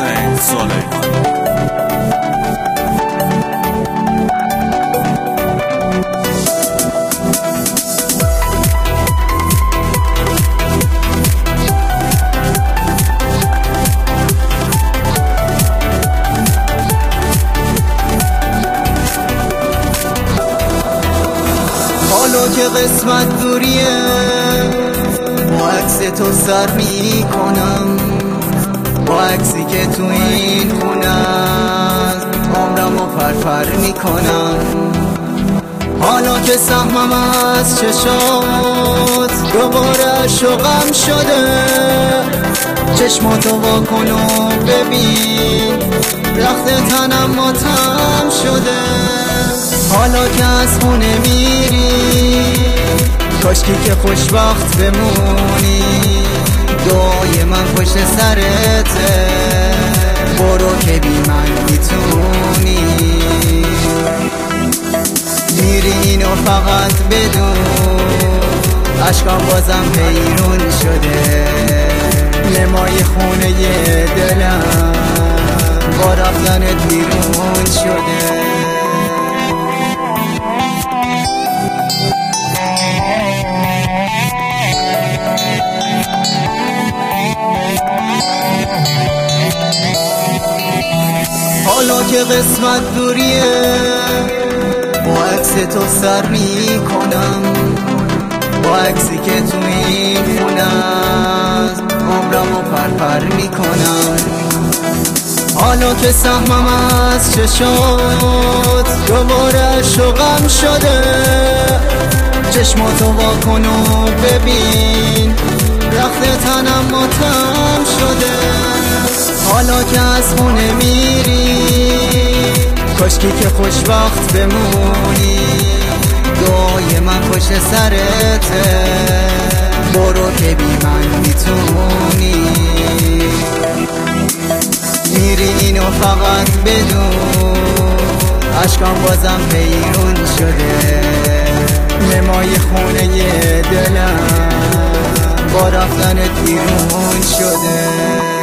حسین سلیمانی. حالا که قسمت دوریه با عکس تو سر می کنم، با عکسی که تو این خونه است عمرمو فرفر می کنم. حالا که سهمم از چشات دوباره شوقم شده، چشماتو واکن و ببین رخت تنم ماتم شده. حالا که از خونه میری کاشکی که خوشبخت بمونی، دعای من پشت سرته برو که بی من میتونی. میری اینو فقط بدون عشقم بازم حیرون شده، نمای خونه دلم با رفتنت بیرون شده. حالا که قسمت دوریه با عکس تو سر می کنم، با عکسی که تو این خونه است عمرمو پرپر می کنم. حالا که سهمم از چشات دوباره شوقم شده، چشماتو واکن و ببین رخت تنم ماتم شده. حالا که از خونه میری کاشکی که خوشبخت بمونی، دعای من پشت سرته برو که بی من میتونی. میری اینو فقط بدون عشقم بازم حیرون شده، نمای خونه دلم با رفتنت بیرون شده.